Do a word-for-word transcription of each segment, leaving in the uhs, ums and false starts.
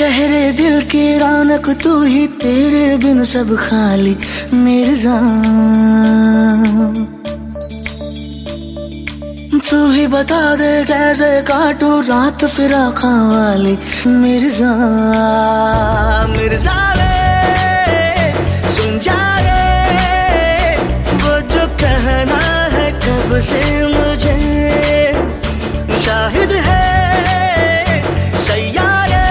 शहरे दिल की रौनक तू ही, तेरे बिन सब खाली मिर्जा। तू ही बता दे कैसे काटू रात फिर आँखों वाली मिर्जा। मिर्जा रे सुन जा रे, वो जो कहना है कब से मुझे, शाहिद है सैयारे,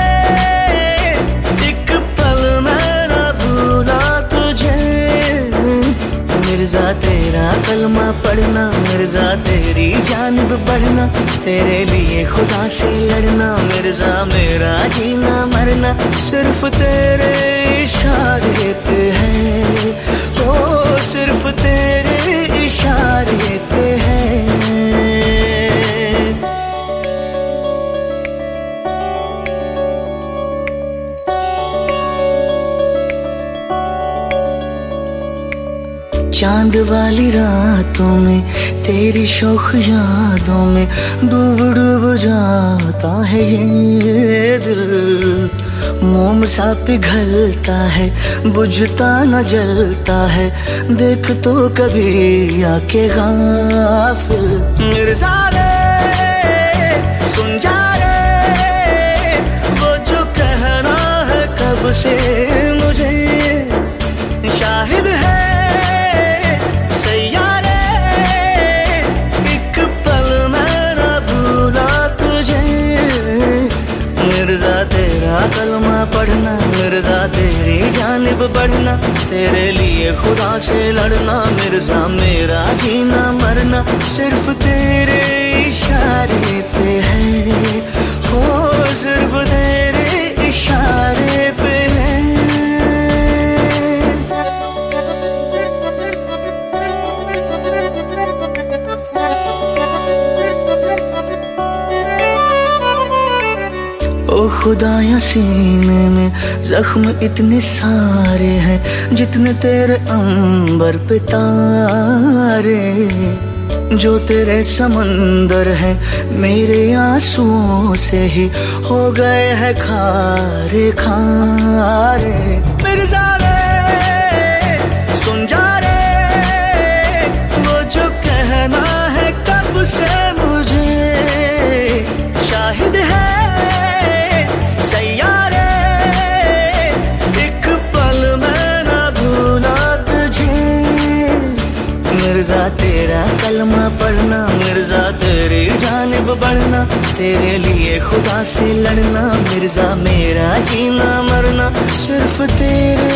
एक पल मैं न भूला तुझे। मिर्जा तेरा कलमा पढ़ना, मिर्जा तेरी जानिब बढ़ना, तेरे लिए खुदा से लड़ना, मिर्जा मेरा जीना मरना सिर्फ तेरे इशारे पे है। ओ सिर्फ तेरे इशारे पे है। चांद वाली रातों में तेरी शौक यादों में डूब डूब जाता है ये दिल। मोम सा पिघलता है बुझता न जलता है, देख तो कभी आके गाफिल। मिर्जा रे सुन जा रे, वो जो कहना है कब से मुझे, शाहिद है तेरा कलमा पढ़ना, मिर्जा तेरी जानिब बढ़ना, तेरे लिए खुदा से लड़ना, मिर्जा मेरा जीना मरना सिर्फ तेरे इशारे पे है। हो सिर्फ तेरे इशारे पे है। ओ खुदाया सीने में जख्म इतने सारे हैं, जितने तेरे अंबर पे तारे। जो तेरे समंदर है मेरे आंसुओं से ही हो गए हैं खारे खारे। मिर्जा रे सुन जा रे, वो जो कहना है कब से मुझे, शाहिद है सैयारे, एक पल मैं न भूला तुझे। मिर्जा तेरा कलमा पढ़ना, मिर्जा तेरी जानिब बढ़ना, तेरे लिए खुदा से लड़ना, मिर्जा मेरा जीना मरना सिर्फ तेरे